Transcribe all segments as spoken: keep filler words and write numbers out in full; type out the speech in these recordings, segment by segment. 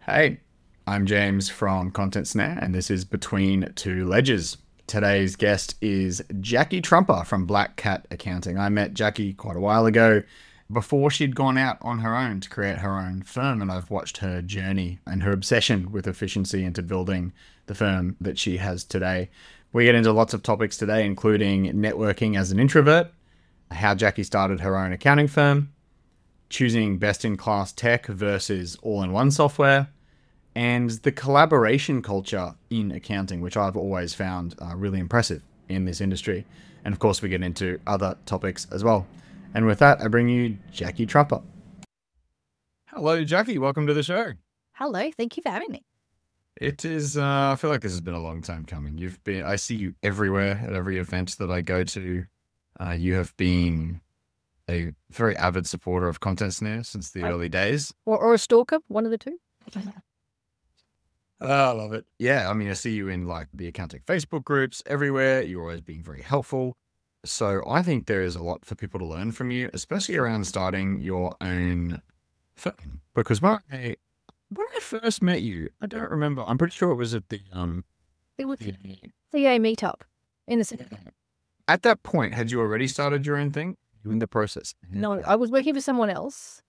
Hey, I'm James from Content Snare, and this is Between Two Ledgers. Today's guest is Jackie Trumper from Black Cat Accounting. I met Jackie quite a while ago before she'd gone out on her own to create her own firm, and I've watched her journey and her obsession with efficiency into building the firm that she has today. We get into lots of topics today, including networking as an introvert, how Jackie started her own accounting firm, choosing best-in-class tech versus all-in-one software, and the collaboration culture in accounting, which I've always found uh, really impressive in this industry. And of course, we get into other topics as well. And with that, I bring you Jackie Trumper. Hello, Jackie. Welcome to the show. Hello. Thank you for having me. It is, uh, I feel like this has been a long time coming. You've been, I see you everywhere at every event that I go to. Uh, you have been a very avid supporter of Content Snare since the I- early days. Or, or a stalker, one of the two. Oh, I love it. Yeah, I mean, I see you in like the accounting Facebook groups everywhere. You're always being very helpful. So I think there is a lot for people to learn from you, especially around starting your own firm. Because when I, when I first met you, I don't remember. I'm pretty sure it was at the um. It was the- C A meetup in the city. At that point, had you already started your own thing? You were in the process? No, I was working for someone else,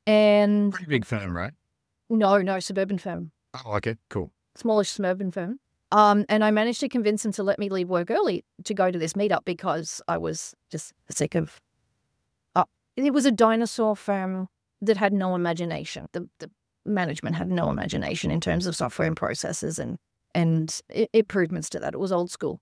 and Pretty big firm, right? no, no, suburban firm, Oh, okay, cool. smallish suburban firm. Um, and I managed to convince him to let me leave work early to go to this meetup because I was just sick of. Uh, it was a dinosaur firm that had no imagination. The the management had no imagination in terms of software and processes and and I- improvements to that. It was old school.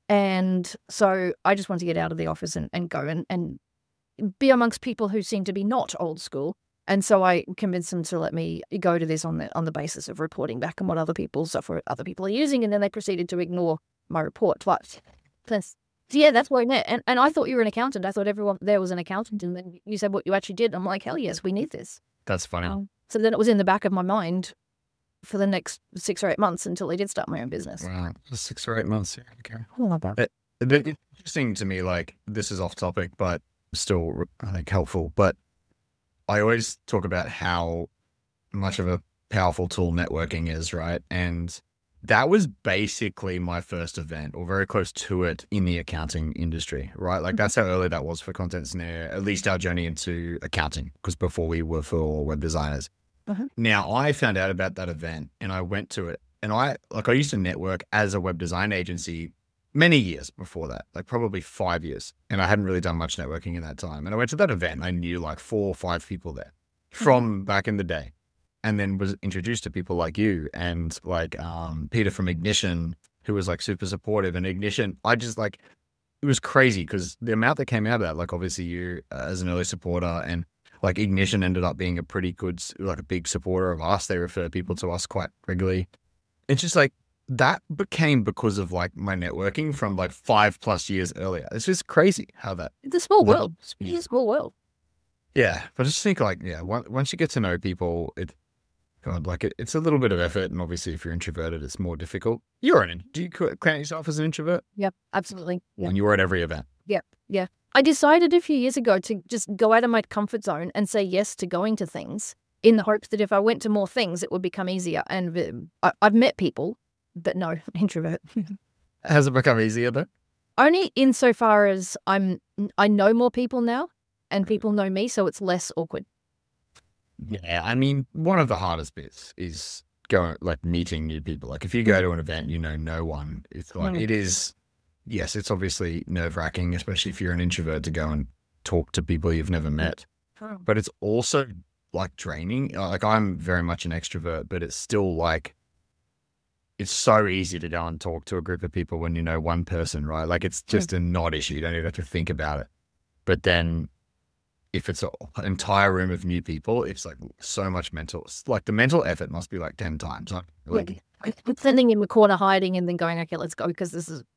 And so I just wanted to get out of the office and, and go and, and be amongst people who seem to be not old school. And so I convinced them to let me go to this on the on the basis of reporting back on what other people's software other people are using, and then they proceeded to ignore my report twice. Plus, so yeah, that's where I met. And and I thought you were an accountant. I thought everyone there was an accountant, and then you said what you actually did. I'm like, hell yes, we need this. That's funny. Um, so then it was in the back of my mind for the next six or eight months until I did start my own business. Wow, six or eight months. Yeah, okay. Oh, not bad. But it's interesting to me, like, this is off topic, but still, I think, helpful. But I always talk about how much of a powerful tool networking is, right? And that was basically my first event, or very close to it, in the accounting industry, right? Like, that's how early that was for Content Snare, at least our journey into accounting, because before we were for web designers. Uh-huh. Now, I found out about that event and I went to it, and I, like, I used to network as a web design agency many years before that, like probably five years. And I hadn't really done much networking in that time. And I went to that event and I knew like four or five people there from back in the day, and then was introduced to people like you and like um, Peter from Ignition, who was like super supportive. And Ignition, I just like, it was crazy because the amount that came out of that, like obviously you uh, as an early supporter, and like Ignition ended up being a pretty good, s- like a big supporter of us. They refer people to us quite regularly. It's just like, that became because of like my networking from like five plus years earlier. It's just crazy how that, It's a small Well, world. It's a small world. yeah. But I just think like, yeah, once, once you get to know people, it, God, like it, it's a little bit of effort. And obviously if you're introverted, it's more difficult. You're an, do you count yourself as an introvert? Yep, absolutely. Yeah. When you were at every event. Yep, yeah. I decided a few years ago to just go out of my comfort zone and say yes to going to things in the hopes that if I went to more things, it would become easier. And um, I, I've met people, but no, introvert. Has it become easier though? Only insofar as I'm, I know more people now and people know me, so it's less awkward. Yeah. I mean, one of the hardest bits is going, like meeting new people. Like if you go to an event, you know no one. It's like, Mm. it is, yes, it's obviously nerve wracking, especially if you're an introvert to go and talk to people you've never met. But it's also like draining. Uh, Like I'm very much an extrovert, but it's still like, it's so easy to go and talk to a group of people when you know one person, right? Like it's just a not issue. You don't even have to think about it. But then if it's an entire room of new people, it's like so much mental, it's like the mental effort must be like ten times. Like, like Like, sitting in the corner hiding and then going, okay, let's go because this is,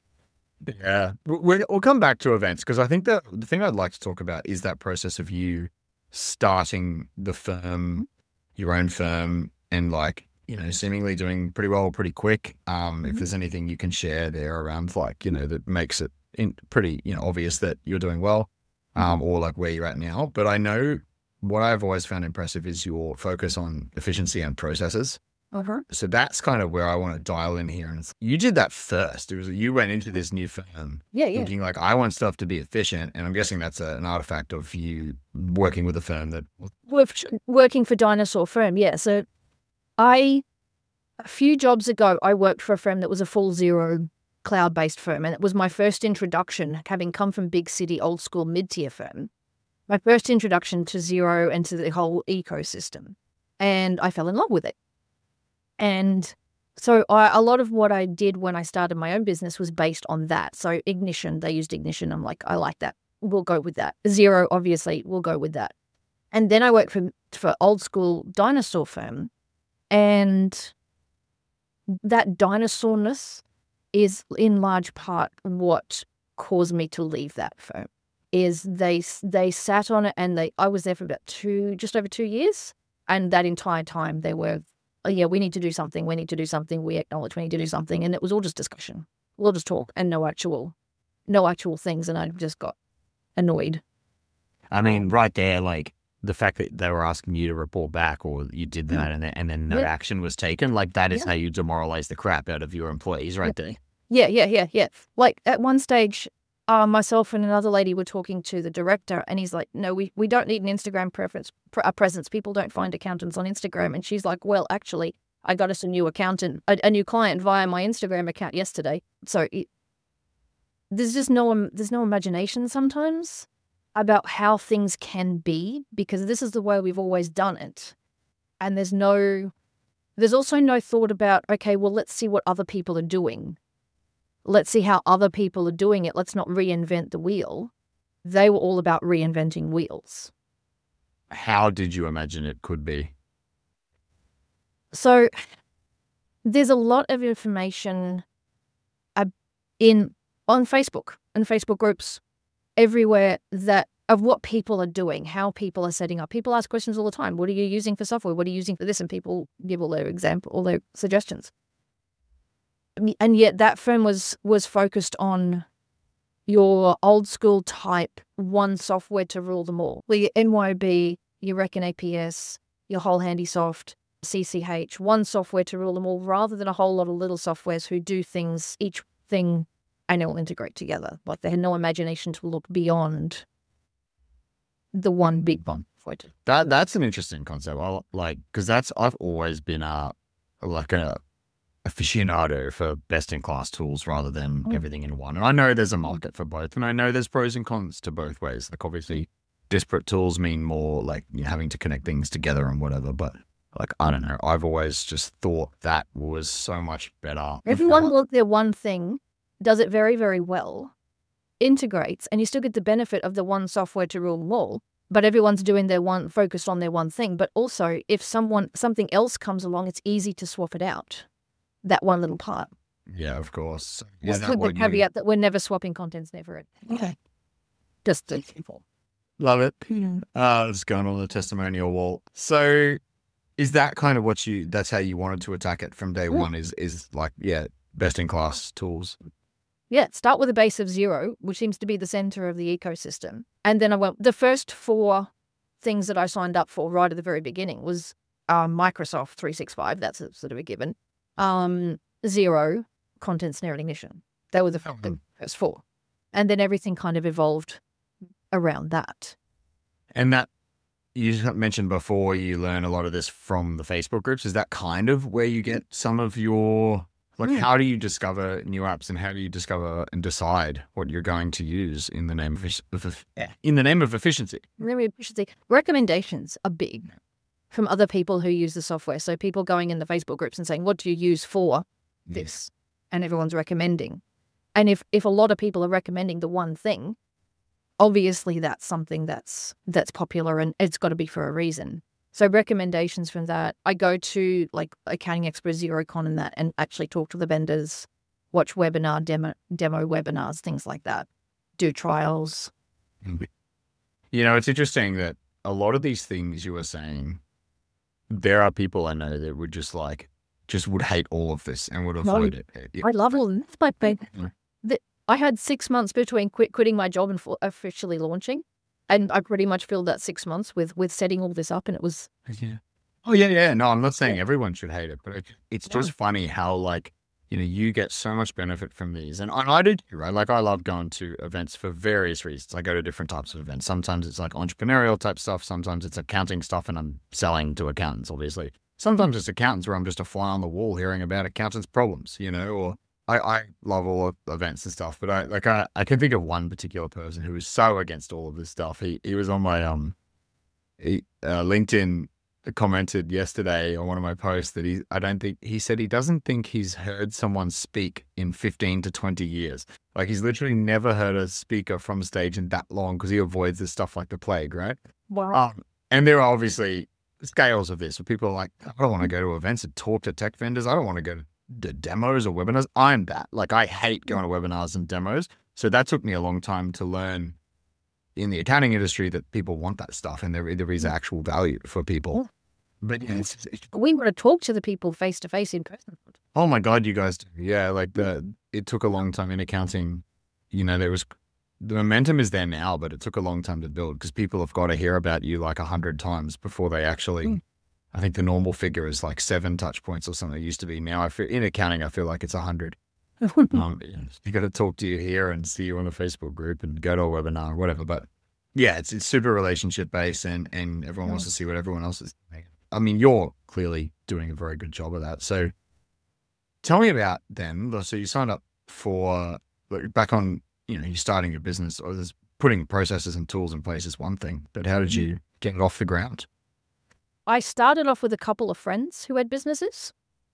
yeah, we- we'll come back to events because I think that the thing I'd like to talk about is that process of you starting the firm, your own firm, and like, you know, seemingly doing pretty well, pretty quick. Um, if Mhm. there's anything you can share there around like, you know, that makes it in pretty, you know, obvious that you're doing well, um, or like where you're at now. But I know what I've always found impressive is your focus on efficiency and processes. Uh-huh. So that's kind of where I want to dial in here. And you did that first. It was you went into this new firm Yeah, yeah. thinking like, I want stuff to be efficient. And I'm guessing that's a, an artifact of you working with a firm that. With working for Dinosaur Firm, yeah. So I, a few jobs ago, I worked for a firm that was a full Xero cloud-based firm. And it was my first introduction, having come from big city, old school, mid-tier firm. My first introduction to Xero and to the whole ecosystem. And I fell in love with it. And so I, a lot of what I did when I started my own business was based on that. So Ignition, they used Ignition. I'm like, I like that. We'll go with that. Xero, obviously, we'll go with that. And then I worked for, for old school Dinosaur Firm. And that dinosaurness is in large part what caused me to leave that firm. Is they they sat on it and they I was there for about two, just over two years. And that entire time they were, oh, yeah, we need to do something. We need to do something. We acknowledge we need to do something. And it was all just discussion. We'll just talk and no actual, no actual things. And I just got annoyed. I mean, right there, like the fact that they were asking you to report back or you did that and then, and then no Yeah. action was taken, like that is Yeah. how you demoralize the crap out of your employees right there. Yeah, yeah, yeah, yeah. Like at one stage, uh, myself and another lady were talking to the director and he's like, no, we, we don't need an Instagram preference, pre- a presence. People don't find accountants on Instagram. And she's like, well, actually, I got us a new accountant, a, a new client via my Instagram account yesterday. So it, there's just no, um, there's no imagination sometimes about how things can be because this is the way we've always done it. And there's no, there's also no thought about, okay, well, let's see what other people are doing. Let's see how other people are doing it. Let's not reinvent the wheel. They were all about reinventing wheels. How did you imagine it could be? So there's a lot of information ab- in on Facebook and Facebook groups everywhere that of what people are doing, how people are setting up. People ask questions all the time. What are you using for software? What are you using for this? And people give all their example, all their suggestions. And yet that firm was was focused on your old school type one software to rule them all. Well, your N Y B, your Reckon A P S, your whole Handysoft, C C H, one software to rule them all, rather than a whole lot of little softwares who do things, each thing, and all integrate together. Like they had no imagination to look beyond the one big one. That that's an interesting concept. I like because that's I've always been a like a aficionado for best in class tools rather than Mm. everything in one. And I know there's a market for both, and I know there's pros and cons to both ways. Like obviously, disparate tools mean more like you know, having to connect things together and whatever. But like I don't know, I've always just thought that was so much better. Everyone look their one thing, does it very, very well, integrates, and you still get the benefit of the one software to rule them all. But everyone's doing their one, focused on their one thing. But also, if someone something else comes along, it's easy to swap it out. That one little part. Yeah, of course. Yeah, Just that with the what you- caveat that we're never swapping contents, never. Okay. Just the simple. Love it. Uh, it's going on the testimonial wall. So is that kind of what you, that's how you wanted to attack it from day Mm. one is, is like, yeah, best in class tools. Yeah, start with a base of zero, which seems to be the center of the ecosystem. And then I went, the first four things that I signed up for right at the very beginning was uh, Microsoft three sixty-five, that's a, sort of a given. Um, Zero, Content Snare and Ignition. They were the, f- the first four. And then everything kind of evolved around that. And that you mentioned before, you learn a lot of this from the Facebook groups. Is that kind of where you get some of your, like, Mm. how do you discover new apps and how do you discover and decide what you're going to use in the name of, effic- of eff- in the name of efficiency? Maybe we should say recommendations are big from other people who use the software. So people going in the Facebook groups and saying, what do you use for this? And everyone's recommending. And if, if a lot of people are recommending the one thing, obviously that's something that's that's popular and it's got to be for a reason. So recommendations from that, I go to like Accounting Express, XeroCon and that and actually talk to the vendors, watch webinar, demo, demo webinars, things like that, do trials. You know, it's interesting that a lot of these things you were saying, there are people I know that would just like, just would hate all of this and would avoid it. It- I love all this, but babe, Yeah. the, I had six months between quit, quitting my job and for, officially launching. And I pretty much filled that six months with with setting all this up, and it was Yeah. Oh yeah, yeah. No, I'm not saying everyone should hate it, but it, it's No. just funny how like, you know, you get so much benefit from these. And, and I do too, right? Like I love going to events for various reasons. I go to different types of events. Sometimes it's like entrepreneurial type stuff. Sometimes it's accounting stuff and I'm selling to accountants, obviously. Sometimes it's accountants where I'm just a fly on the wall hearing about accountants' problems, you know, or I, I love all of events and stuff, but I like I, I can think of one particular person who was so against all of this stuff. He he was on my um he, uh, LinkedIn commented yesterday on one of my posts that he I don't think he said he doesn't think he's heard someone speak in fifteen to twenty years. Like he's literally never heard a speaker from stage in that long because he avoids this stuff like the plague, right? wow. Um, and there are obviously scales of this where people are like, I don't want to go to events and talk to tech vendors. I don't want to go to d- demos or webinars. I'm that. Like, I hate going to webinars and demos. So that took me a long time to learn in the accounting industry that people want that stuff and there, there is actual value for people. But yeah, it's, it's, We want to talk to the people face to face in person. oh my God, you guys do. Yeah, like the, it took a long time in accounting. You know, there was, the momentum is there now, but it took a long time to build because people have got to hear about you like a hundred times before they actually, Mm. I think the normal figure is like seven touch points or something. It used to be. Now I feel in accounting, I feel like it's a hundred. Um, you got to talk to you here and see you on the Facebook group and go to a webinar or whatever. But yeah, it's it's super relationship based and, and everyone wants to see what everyone else is doing. I mean, you're clearly doing a very good job of that. So tell me about then. So you signed up for, like, back on, you know, you're starting your business or there's putting processes and tools in place is one thing, but how did you get it off the ground? I started off with a couple of friends who had businesses.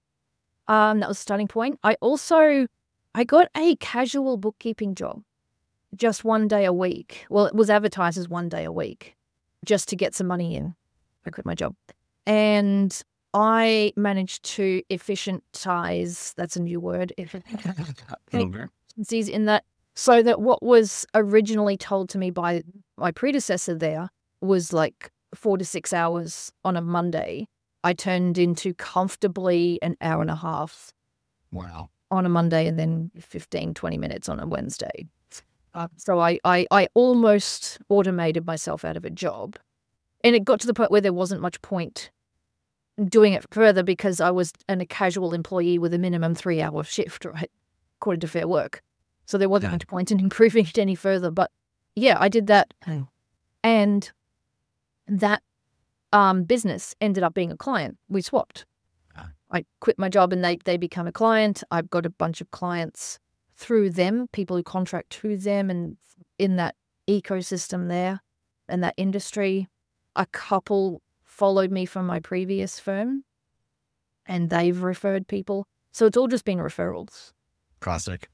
Um, that was the starting point. I also, I got a casual bookkeeping job, just one day a week. Well, it was advertised as one day a week, just to get some money in. I quit my job. And I managed to efficientize, that's a new word, efficiencies in that, so that what was originally told to me by my predecessor there was like four to six hours on a Monday. I turned into comfortably an hour and a half Wow. on a Monday and then fifteen, twenty minutes on a Wednesday. Uh, so I, I, I almost automated myself out of a job. And it got to the point where there wasn't much point doing it further because I was an, a casual employee with a minimum three hour shift, right? According to Fair Work. So there wasn't Yeah. much point in improving it any further. But yeah, I did that. And that um, business ended up being a client. We swapped. Ah. I quit my job and they, they become a client. I've got a bunch of clients through them, people who contract to them and in that ecosystem there and that industry. A couple followed me from my previous firm and they've referred people. So it's all just been referrals. Classic.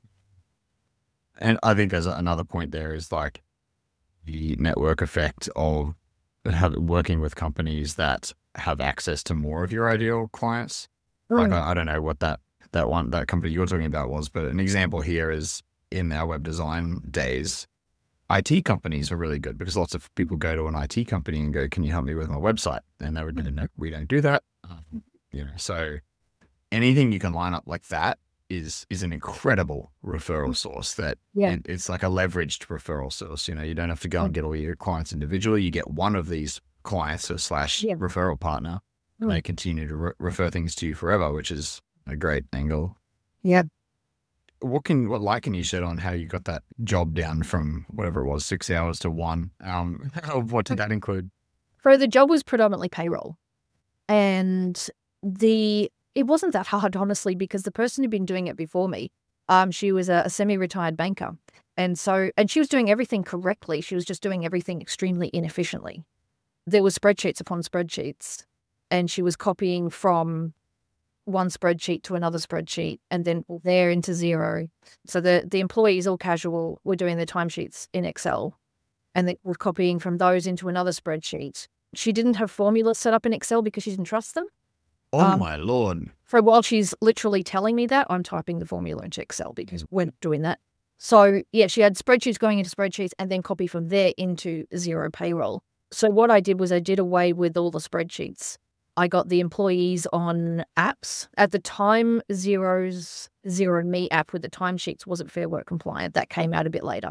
And I think there's another point there is like the network effect of have, working with companies that have access to more of your ideal clients. Like, I, I don't know what that, that one, that company you're talking about was, but an example here is in our web design days, I T companies are really good because lots of people go to an I T company and go, can you help me with my website? And they would go, no, we don't do that. Um, you know, so anything you can line up like that is, is an incredible referral source that Yeah. it, it's like a leveraged referral source. You know, you don't have to go and get all your clients individually. You get one of these clients or slash Yeah. referral partner and Mm. they continue to re- refer things to you forever, which is a great angle. Yeah. What can, what light can you shed on how you got that job down from whatever it was, six hours to one? Um, what did that include? So the job was predominantly payroll. And the it wasn't that hard, honestly, because the person who'd been doing it before me, um, she was a, a semi-retired banker. And so, and she was doing everything correctly. She was just doing everything extremely inefficiently. There was spreadsheets upon spreadsheets, and she was copying from one spreadsheet to another spreadsheet and then there into zero. So the, the employees, all casual, were doing their timesheets in Excel and they were copying from those into another spreadsheet. She didn't have formulas set up in Excel because she didn't trust them. Oh Um, my Lord. For a while, she's literally telling me that, I'm typing the formula into Excel because we're not doing that. So yeah, she had spreadsheets going into spreadsheets and then copy from there into Zero payroll. So what I did was I did away with all the spreadsheets. I got the employees on apps. At the time, Zero's Zero Me app with the timesheets wasn't Fair Work compliant. That came out a bit later.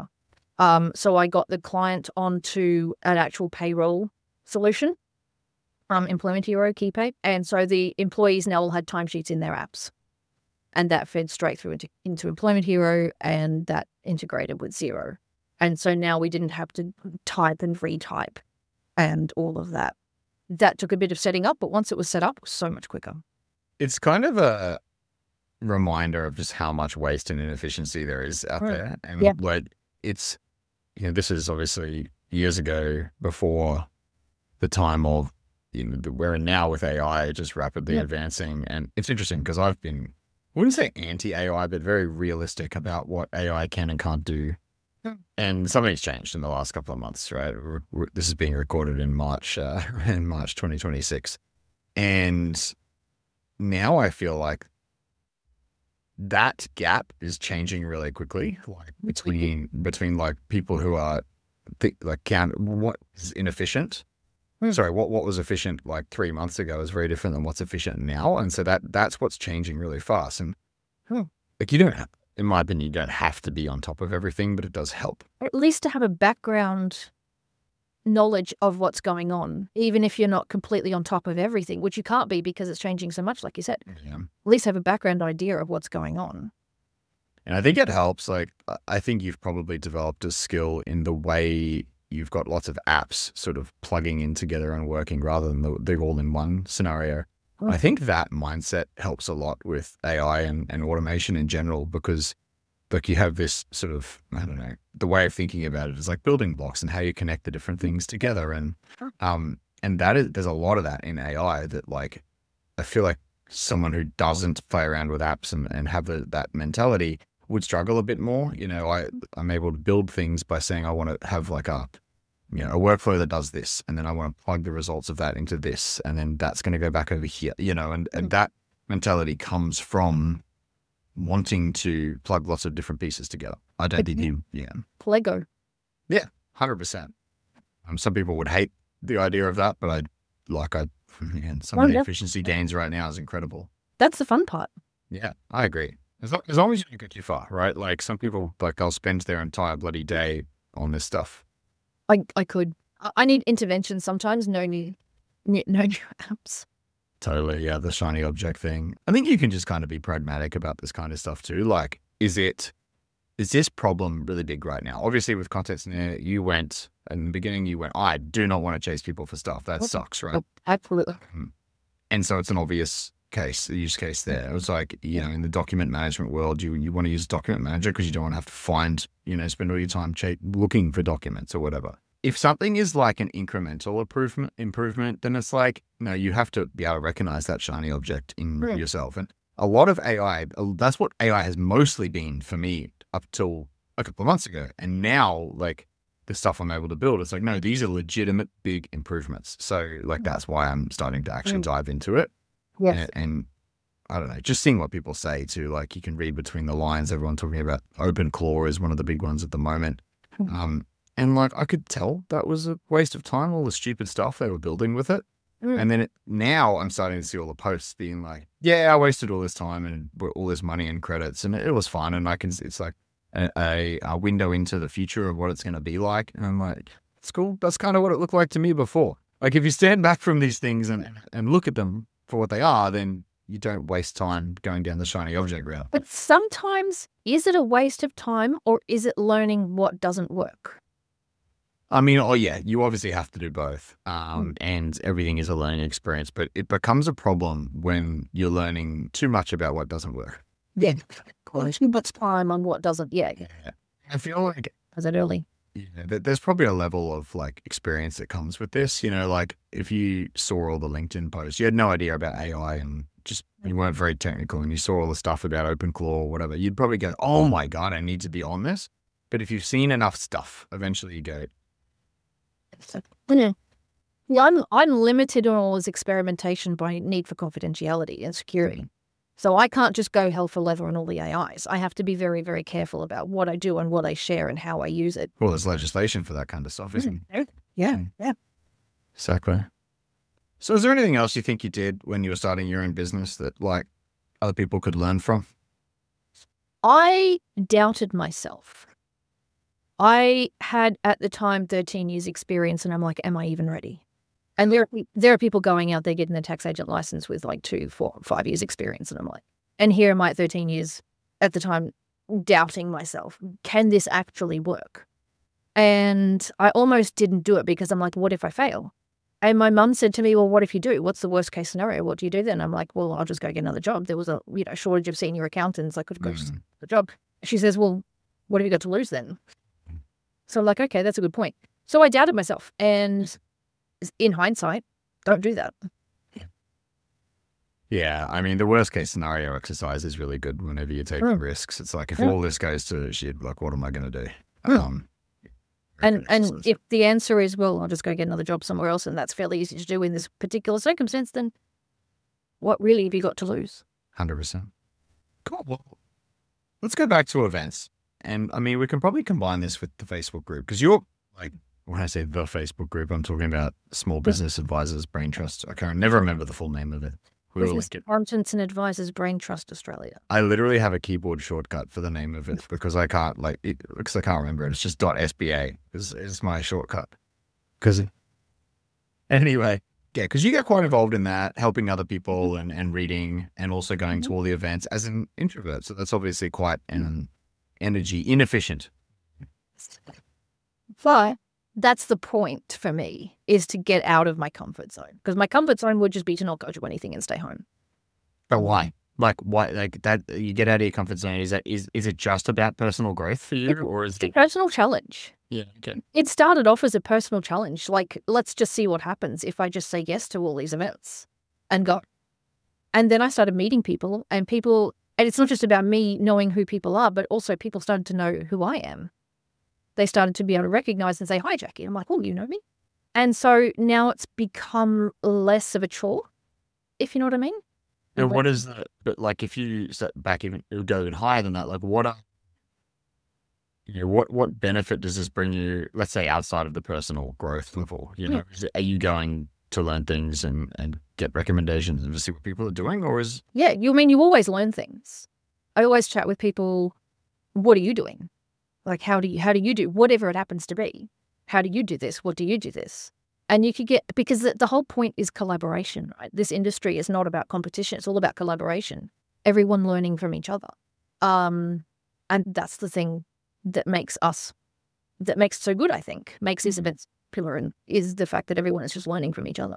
Um, so I got the client onto an actual payroll solution from Employment Hero, KeyPay. And so the employees now all had timesheets in their apps. And that fed straight through into, into Employment Hero, and that integrated with Xero. And so now we didn't have to type and retype and all of that. That took a bit of setting up, but once it was set up, it was so much quicker. It's kind of a reminder of just how much waste and inefficiency there is out Right. there. And Yeah. what it's, you know, this is obviously years ago before the time of, you know, that we're in now with A I just rapidly Yep. advancing. And it's interesting because I've been, I wouldn't say anti-A I, but very realistic about what A I can and can't do. Hmm. And something's changed in the last couple of months, right? We're- we're- This is being recorded in March, uh, in March twenty twenty-six. And now I feel like that gap is changing really quickly, like between between like people who are th- like count what is inefficient. Hmm. Sorry, what what was efficient like three months ago is very different than what's efficient now, and so that that's what's changing really fast. And Hmm. like you don't, have, in my opinion, you don't have to be on top of everything, but it does help. At least to have a background knowledge of what's going on, even if you're not completely on top of everything, which you can't be because it's changing so much, like you said. Yeah. At least have a background idea of what's going on. And I think it helps. Like, I- I think you've probably developed a skill in the way you've got lots of apps sort of plugging in together and working rather than the, the all-in-one scenario. Oh. I think that mindset helps a lot with A I and, and automation in general because, like, you have this sort of, I don't know, the way of thinking about it is like building blocks and how you connect the different things together. And, Sure. um, and that is, there's a lot of that in A I that, like, I feel like someone who doesn't play around with apps and, and have the, that mentality would struggle a bit more. You know, I, I'm able to build things by saying I want to have like a, you know, a workflow that does this, and then I want to plug the results of that into this, and then that's going to go back over here, you know, and, and that mentality comes from wanting to plug lots of different pieces together. I don't think you, yeah, Lego. one hundred percent. Um, some people would hate the idea of that, but I like, I, man, some Oh, of the yeah. efficiency gains right now is incredible. That's the fun part. Yeah, I agree. As long, as long as you don't go too far, right? Like some people, like I'll spend their entire bloody day on this stuff. I, I could. I- I need intervention sometimes. No new, new no new apps. Totally, yeah, the shiny object thing. I think you can just kind of be pragmatic about this kind of stuff too. Like, is it, is this problem really big right now? Obviously, with Content Snare, you went, in the beginning, you went, I do not want to chase people for stuff. That Okay. sucks, right? Oh, absolutely. And so it's an obvious case, the use case there. It was like, you know, in the document management world, you you want to use Document Manager because you don't want to have to find, you know, spend all your time ch- looking for documents or whatever. If something is like an incremental improvement, improvement, then it's like, no, you have to be able to recognize that shiny object in Right. yourself. And a lot of A I, that's what A I has mostly been for me up till a couple of months ago. And now, like, the stuff I'm able to build, it's like, no, these are legitimate big improvements. So, like, that's why I'm starting to actually Mm. dive into it. Yes. And, and I don't know, just seeing what people say too. Like, you can read between the lines. Everyone talking about OpenClaw is one of the big ones at the moment. Mhm. Um, and like, I could tell that was a waste of time, all the stupid stuff they were building with it. Mm. And then it, now I'm starting to see all the posts being like, yeah, I wasted all this time and all this money and credits, and it was fun. And I can, it's like a, a, a window into the future of what it's going to be like. And I'm like, it's cool. That's kind of what it looked like to me before. Like, if you stand back from these things and, and look at them for what they are, then you don't waste time going down the shiny object route. But sometimes, is it a waste of time or is it learning what doesn't work? I mean, oh yeah, you obviously have to do both. Um, and everything is a learning experience, but it becomes a problem when you're learning too much about what doesn't work. Yeah. Too much time on what doesn't. Yeah. I feel like I said early. yeah, th- there's probably a level of like experience that comes with this. You know, like if you saw all the LinkedIn posts, you had no idea about A I and just you weren't very technical, and you saw all the stuff about OpenClaw or whatever, you'd probably go, "Oh my god, I need to be on this." But if you've seen enough stuff, eventually you go, Yeah. Yeah, I'm I'm limited on all this experimentation by need for confidentiality and security. So I can't just go hell for leather on all the A Is. I have to be very, very careful about what I do and what I share and how I use it. "Well, there's legislation for that kind of stuff, isn't there?" Yeah, yeah. Exactly. So is there anything else you think you did when you were starting your own business that like other people could learn from? I doubted myself. I had at the time thirteen years experience, and I'm like, am I even ready? And there, there are people going out there getting their tax agent license with like two, four, five years experience. And I'm like, and here am I at thirteen years at the time doubting myself. Can this actually work? And I almost didn't do it because I'm like, what if I fail? And my mum said to me, well, what if you do? What's the worst case scenario? What do you do then? I'm like, well, I'll just go get another job. There was a you know shortage of senior accountants. I could go Mm. to the job. She says, well, what have you got to lose then? So I'm like, okay, that's a good point. So I doubted myself. And in hindsight, don't do that. Yeah, I mean, the worst case scenario exercise is really good whenever you're taking Mm. risks. It's like, if Yeah. all this goes to shit, like, what am I going to do? Mm. Um, And and if the answer is, well, I'll just go get another job somewhere else, and that's fairly easy to do in this particular circumstance, then what really have you got to lose? one hundred percent. Cool. Well, let's go back to events. And I mean, we can probably combine this with the Facebook group, because you're like, when I say the Facebook group, I'm talking about Small Business Advisors Brain Trust. I can't never remember the full name of it. We will Business link it. Accountants and Advisors Brain Trust Australia. I literally have a keyboard shortcut for the name of it because I can't like it because I can't remember it. It's just .sba is is my shortcut. Because anyway, yeah, because you get quite involved in that, helping other people and, and reading, and also going to all the events as an introvert. So that's obviously quite an energy inefficient. But that's the point for me, is to get out of my comfort zone. Because my comfort zone would just be to not go to anything and stay home. But why? Like why? Like that? You get out of your comfort zone. Is that is is it just about personal growth for you, or is It's a it? personal challenge. Yeah. Okay. It started off as a personal challenge. Like, let's just see what happens if I just say yes to all these events and go. And then I started meeting people, and people, and it's not just about me knowing who people are, but also people started to know who I am. They started to be able to recognize and say, hi, Jackie. I'm like, oh, you know me? And so now it's become less of a chore, if you know what I mean. And what is the? But like, if you step back even go even higher than that, like what are? You know, what what benefit does this bring you? Let's say outside of the personal growth level. You know, Yeah. is it, are you going to learn things and and get recommendations and to see what people are doing, or is? Yeah, you mean you always learn things. I always chat with people, what are you doing? Like, how do you, how do you do, whatever it happens to be? How do you do this? What do you do this? And you could get, because the, the whole point is collaboration, right? This industry is not about competition. It's all about collaboration. Everyone learning from each other. Um, and that's the thing that makes us, that makes it so good, I think, makes this event popular, and is the fact that everyone is just learning from each other.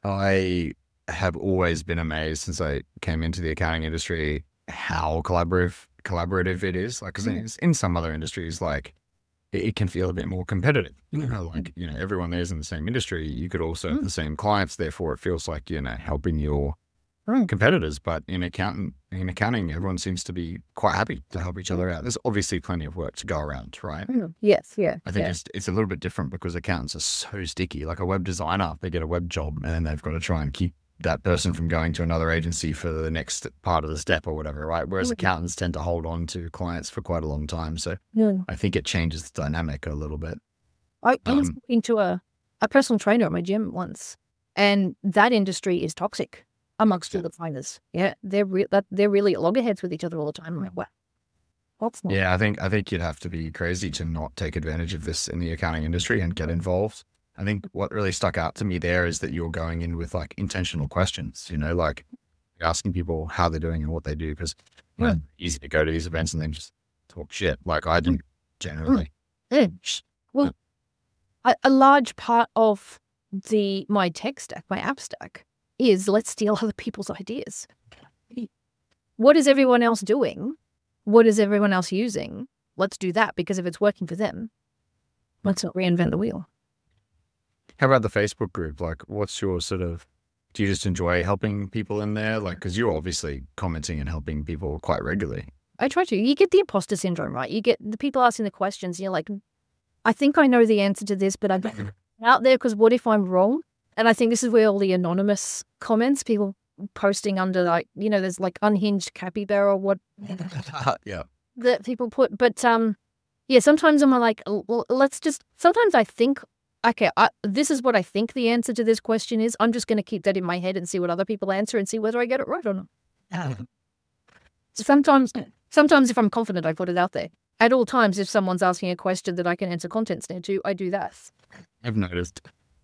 I have always been amazed since I came into the accounting industry how collaborative collaborative it is. Like, 'cause Mm. in, in some other industries, like it, it can feel a bit more competitive. You know, Mm. like you know, everyone there's in the same industry. You could also have Mm. the same clients. Therefore, it feels like you know helping your Mm. competitors. But in accounting, in accounting, everyone seems to be quite happy to help each other out. There's obviously plenty of work to go around, right? Mm. Yes, yeah. I think yeah. it's it's a little bit different because accountants are so sticky. Like a web designer, they get a web job and then they've got to try and keep that person from going to another agency for the next part of the step or whatever, right? Whereas Mhm. accountants tend to hold on to clients for quite a long time. So Yeah. I think it changes the dynamic a little bit. I, I was Um, talking to a, a personal trainer at my gym once, and that industry is toxic amongst all the trainers. Yeah, they're re- that they're really at loggerheads with each other all the time. I'm like, wow, that's not. Yeah, I think I think you'd have to be crazy to not take advantage of this in the accounting industry and get involved. I think what really stuck out to me there is that you're going in with like intentional questions, you know, like you're asking people how they're doing and what they do, because you know, Mm. it's easy to go to these events and then just talk shit like I do generally. Mm. Well, a, a large part of the my tech stack, my app stack, is let's steal other people's ideas. What is everyone else doing? What is everyone else using? Let's do that, because if it's working for them, let's not reinvent the wheel. How about the Facebook group? Like, what's your sort of, do you just enjoy helping people in there? Like, because you're obviously commenting and helping people quite regularly. I try to. You get the imposter syndrome, right? You get the people asking the questions. And you're like, I think I know the answer to this, but I'm out there because what if I'm wrong? And I think this is where all the anonymous comments, people posting under, like, you know, there's like unhinged capybara or what yeah. that people put. But um, yeah, sometimes I'm like, "L- l- let's just, sometimes I think, okay, I, this is what I think the answer to this question is. I'm just going to keep that in my head and see what other people answer and see whether I get it right or not. Sometimes, sometimes if I'm confident, I put it out there. At all times, if someone's asking a question that I can answer Content Snare to, I do that. I've noticed.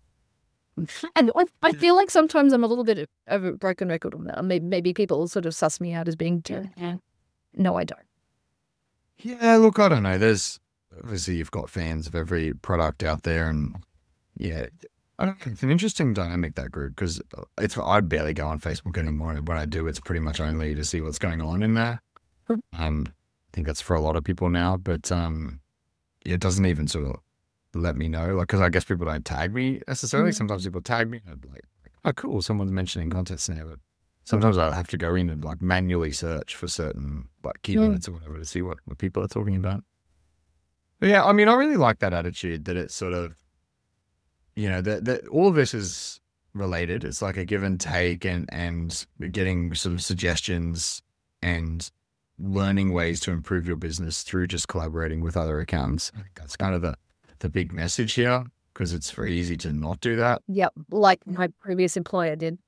And I, I feel like sometimes I'm a little bit of a broken record on that. Maybe, maybe people sort of suss me out as being, no, I don't. Yeah, look, I don't know. There's obviously you've got fans of every product out there, and yeah, I don't know. It's an interesting dynamic, that group, because it's I barely go on Facebook anymore. And when I do, it's pretty much only to see what's going on in there. Um, I think that's for a lot of people now, but um, it doesn't even sort of let me know, like, because I guess people don't tag me necessarily. Mm. Sometimes people tag me, and I'm like, oh, cool, someone's mentioning Content Snare, but sometimes I have to go in and like manually search for certain like keywords or whatever to see what, what people are talking about. But yeah, I mean, I really like that attitude that it's sort of, you know, that, that all of this is related. It's like a give and take, and, and getting sort of suggestions and learning ways to improve your business through just collaborating with other accountants. I think that's kind of the, the big message here, because it's very easy to not do that. Yep, like my previous employer did.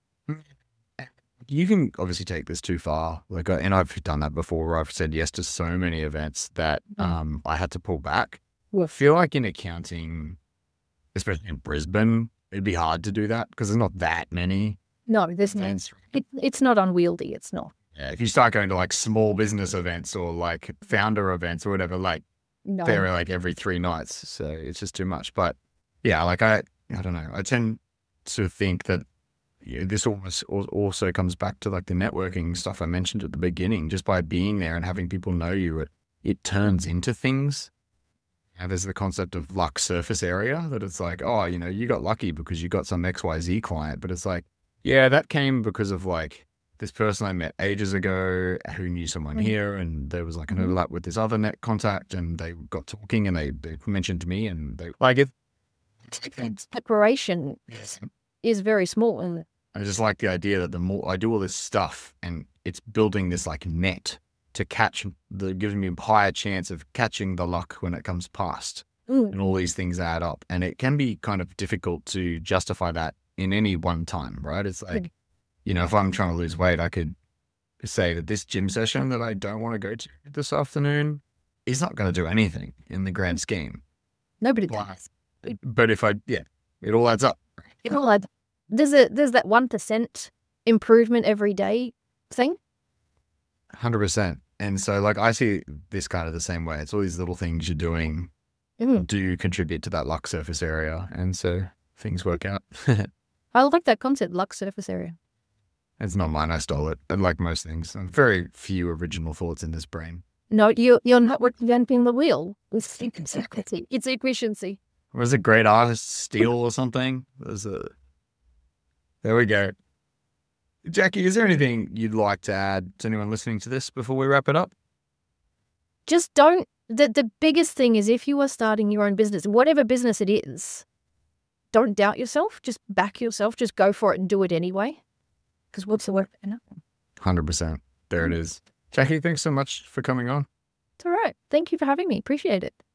You can obviously take this too far. Like, and I've done that before, where I've said yes to so many events that um, I had to pull back. I feel like in accounting, especially in Brisbane, it'd be hard to do that because there's not that many No, there's no, events. it, it's not unwieldy. It's not. Yeah, if you start going to like small business events or like founder events or whatever, like No. they're like every three nights. So it's just too much. But yeah, like I, I don't know. I tend to think that yeah, this almost al- also comes back to like the networking stuff I mentioned at the beginning. Just by being there and having people know you, it, it turns into things. And there's the concept of luck surface area, that it's like, oh, you know, you got lucky because you got some X Y Z client. But it's like, yeah, that came because of like this person I met ages ago who knew someone Mhm. here, and there was like an Mhm. overlap with this other net contact, and they got talking, and they, they mentioned me, and they like it. Preparation is very small. And I just like the idea that the more I do all this stuff, and it's building this like net to catch the, giving me a higher chance of catching the luck when it comes past, Mm. and all these things add up. And it can be kind of difficult to justify that in any one time, right? It's like, Mm. you know, if I'm trying to lose weight, I could say that this gym session that I don't want to go to this afternoon is not going to do anything in the grand scheme. Nobody Wow. does. But if I, yeah, it all adds up. You know, like, there's a there's that one percent improvement every day thing. one hundred percent. And so, like, I see this kind of the same way. It's all these little things you're doing Mm. do contribute to that luck surface area. And so things work out. I like that concept, luck surface area. It's not mine. I stole it. And like most things, very few original thoughts in this brain. No, you you're not reinventing the wheel. It's efficiency. It's efficiency. Was a great artist steal or something? There's a. There we go. Jackie, is there anything you'd like to add to anyone listening to this before we wrap it up? Just don't. The the biggest thing is, if you are starting your own business, whatever business it is, don't doubt yourself. Just back yourself. Just go for it and do it anyway. Because what's the work? one hundred percent. There it is. Jackie, thanks so much for coming on. It's all right. Thank you for having me. Appreciate it.